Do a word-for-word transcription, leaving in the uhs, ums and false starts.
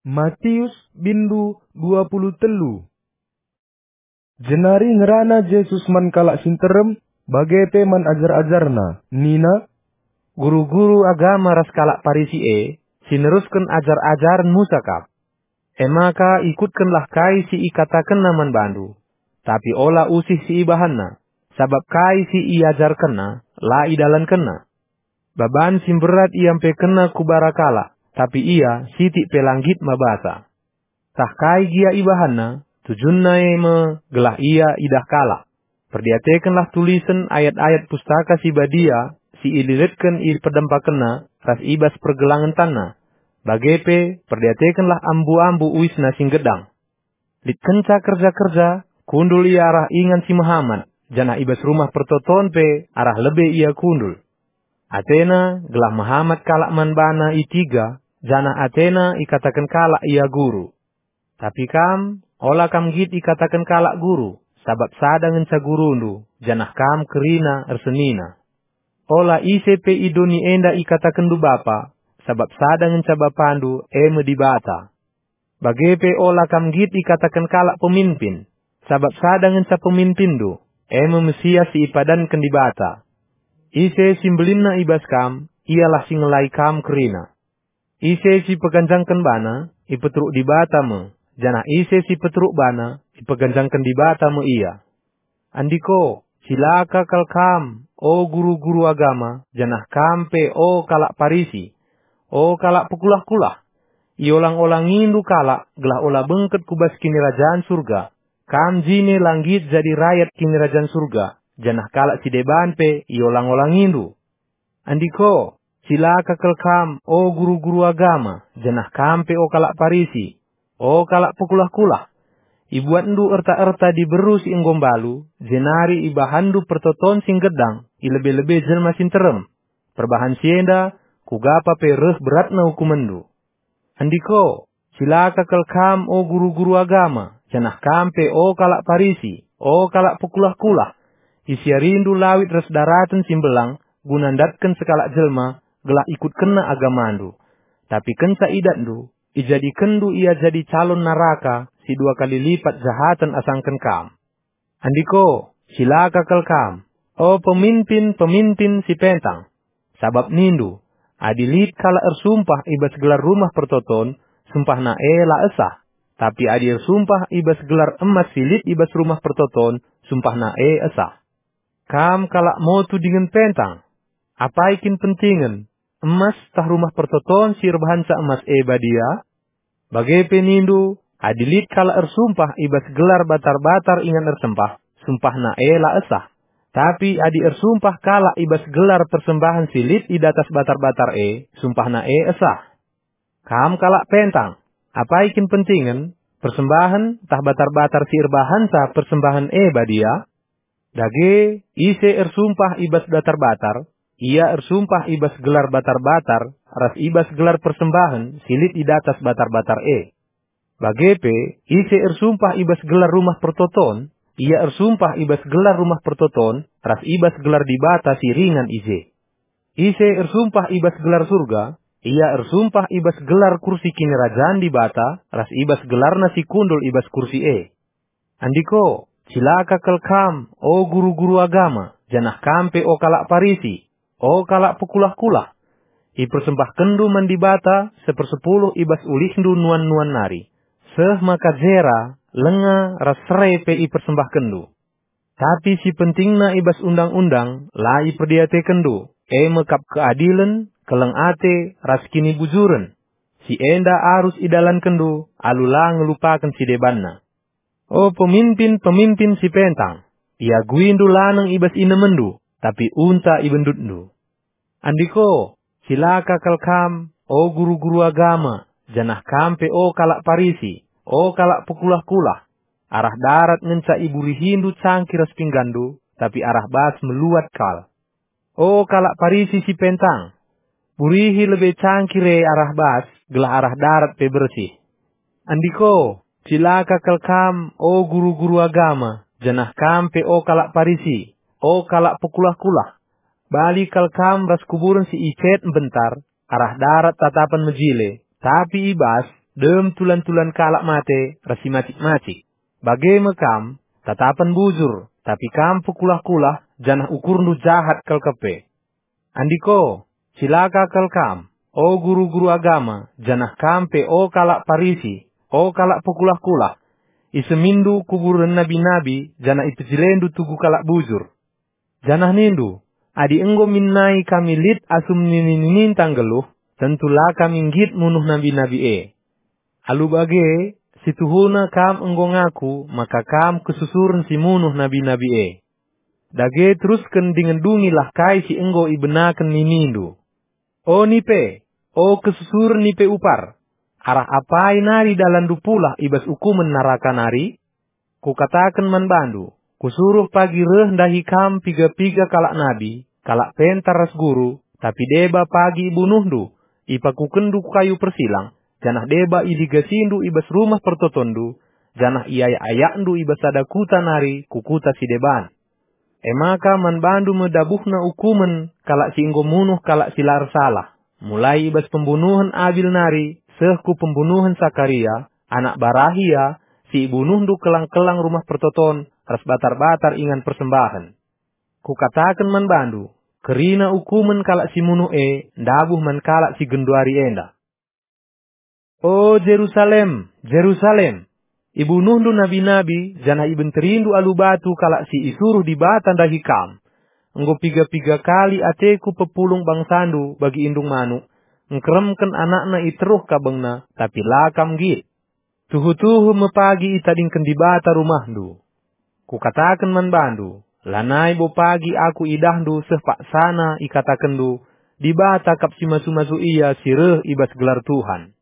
Matius bindu dua puluh telu. Jenari ngerana Yesus man kalak sinterem, bagepe man ajar-ajarna. Nina, guru-guru agama ras kalak Parisi e, sineruskan ajar-ajaran Musa kap. Emaka ikutkanlah kai si ikatakan naman bandu. Tapi ola usih si ibahanna, sabab kai si iajarkanna, la idalan kena. Baban simberat iampe kena kubarakala, tapi ia sitik pelanggit mabasa. Tah kai gia ibahanna, tujunna eme gelah ia idah kala. Perdiatekanlah tulisan ayat-ayat pustaka si badia, si iliritkan i pedempakena, ras ibas pergelangan tanah. Bagepe, perdiatekanlah ambu-ambu uisna sing gedang. Litkenca kerja-kerja, kundul ia arah ingan si Muhammad, jana ibas rumah pertoton pe, arah lebe ia kundul. Athena, gelah Muhammad kalak manbana itiga, jana Athena ikatakan kalak ia guru. Tapi kam, ola kam git ikatakan kalak guru, sabab sada ngenca gurundu, janah kam kerina ersenina. Ola isepe idoni enda ikatakan du bapa, sabab sada ngenca bapandu eme dibata. Bagepe ola kam git ikatakan kalak pemimpin, sabab sada ngenca pemimpindu, eme Mesias si ipadankan dibata. Ise simbelinna ibas kam, ialah singelai kam kerina. Ise si peganjangkan bana, ipetruk di bata me. Jana ise si petruk bana, ipeganjangkan di bata me ia. Andiko, silaka kal kam, o guru-guru agama, janah kampe o kalak Parisi, o kalak pekulah-kulah. Iolang-olang indu kalak, gelah ola bengket kubas kinirajaan surga. Kam jine langgit jadi rakyat kinirajaan surga. Janah kalak si deban pe, iolang-olang indu. Andiko, silaka kel kam, o guru-guru agama, janah kampe o kalak Parisi, o kalak pekulah-kulah. Ibuat ndu erta-erta diberu si enggombalu, jenari ibahandu pertoton sing gedang, ilebe-lebe jelma sinterem. Perbahan sienda, kugapa pe reh beratna hukumendu. Andiko, silaka kel kam, o guru-guru agama, janah kampe o kalak Parisi, o kalak pekulah-kulah. Isiarindu lawit res daratan simbelang, gunandatkan sekalak jelma, gelah ikut kena agamandu. Tapi kensa idatndu, ijadikendu ia jadi calon naraka, si dua kali lipat jahatan asangken kam. Andiko, silaka kel kam, o pemimpin-pemimpin si pentang. Sabab nindu, adilit kala ersumpah ibas gelar rumah pertoton, sumpah na e la esah. Tapi adi ersumpah ibas gelar emas silit ibas rumah pertoton, sumpah na e esah. Kam kalak motu dengan pentang. Apa ikin pentingan? Emas tah rumah pertoton sir bahansa emas e badia? Bagai penindu, adilit kala ersumpah ibas gelar batar-batar ingan ersempah, sumpah na e la esah. Tapi adi ersumpah kala ibas gelar persembahan silit i datas batar-batar e, sumpah na e esah. Kam kalak pentang. Apa ikin pentingan? Persembahan tah batar-batar sir bahansa persembahan e badia? Dage, ise ersumpah ibas datar-batar, ia ersumpah ibas gelar batar-batar, ras ibas gelar persembahan, silit di datas batar-batar e. Bagepe, ise ersumpah ibas gelar rumah pertoton, ia ersumpah ibas gelar rumah pertoton, ras ibas gelar di bata siringan ise. Ise ersumpah ibas gelar surga, ia ersumpah ibas gelar kursi kinirajaan di bata, ras ibas gelar nasi kundul ibas kursi e. Andiko, silaka kel kam, o guru-guru agama, janah kampe o kalak Parisi, o kalak pekulah-kulah. I persembahkendu mandibata sepersepuluh ibas ulihndu nuan-nuan nari. Seh maka zera, lenga, rasre pe i persembahkendu. Tapi si pentingna ibas undang-undang, la i perdiatekendu, e mekap keadilan, keleng ate, raskini bujuren. Si enda arus idalan kendu, alula ngelupakan si debanna. O pemimpin-pemimpin si pentang, ia guindu lanang ibas inemendu, tapi unta ibendutndu. Andiko, silaka kel kam, o guru-guru agama, janah kampe o kalak Parisi, o kalak pekulah-kulah. Arah darat ngenca ibu rihindu cangkiras pinggandu, tapi arah bas meluat kal. O kalak Parisi si pentang, burihi lebih cangkire arah bas, gelah arah darat pe bersih. Andiko, silaka kel kam, o guru-guru agama, janah kampe o kalak Parisi, o kalak pekulah-kulah. Bali kal kam ras kuburan si icet bentar, arah darat tatapan mejile, tapi ibas, dem tulan-tulan kalak mate, rasi macik-macik. Bage mekam, tatapan bujur, tapi kam pukulah-kulah, janah ukurndu jahat kal kepe. Andiko, silaka kal kam, o guru-guru agama, janah kampe o kalak parisi, o kalak pukulah-kulah. Isemindu kuburan nabi-nabi, janah ipejilendu tugu kalak bujur. Janah nindu, adi enggo minnai kami lit asum ninin tanggeluh, tentulah kami ngit munuh nabi-nabi e. Alu bage, situhuna kam enggo ngaku, maka kam kesusurun si munuh nabi-nabi e. Dage teruskan dengan dungilah kai si enggo ibenakan ninindu. O nipe, o kesusurun nipe upar. Arah apai nari dalam dupulah ibas ukumen naraka nari? Kukatakan man bandu, kusuruh pagi reh dahi kam piga-piga kalak nabi, kalak pentaras guru, tapi deba pagi ibunuhdu, ipakukendu kayu persilang, janah deba iligasindu ibas rumah pertotondu, janah iaya-ayandu ibas sadakuta nari, kukuta si deban. Emaka man bandu medabuhna ukumen, kalak si inggo munuh kalak si lar salah, mulai ibas pembunuhan Abil nari, sehku pembunuhan Sakaria, anak Barahia, si ibunuhdu kelang-kelang rumah pertoton, ras batar-batar ingan persembahan. Kukatakan man bandu, kerina ukumen kalak si munuh e, ndabuh man kalak si genduari enda. O Jerusalem, Jerusalem, ibunuhdu nabi-nabi, janah iben terindu alu batu kalak si isuruh di batan dahi kam. Enggo piga-piga kali ateku pepulung bangsandu bagi indung manuk, ngkremken anakna iteruh kabengna, tapi lakam git. Tuhu-tuhu mepagi itadingken di bata rumahdu. Kukatakan man bandu, lanai bo pagi aku idahdu sehpak sana ikatakendu, di bata kap si masu-masu iya sireh ibas gelar Tuhan.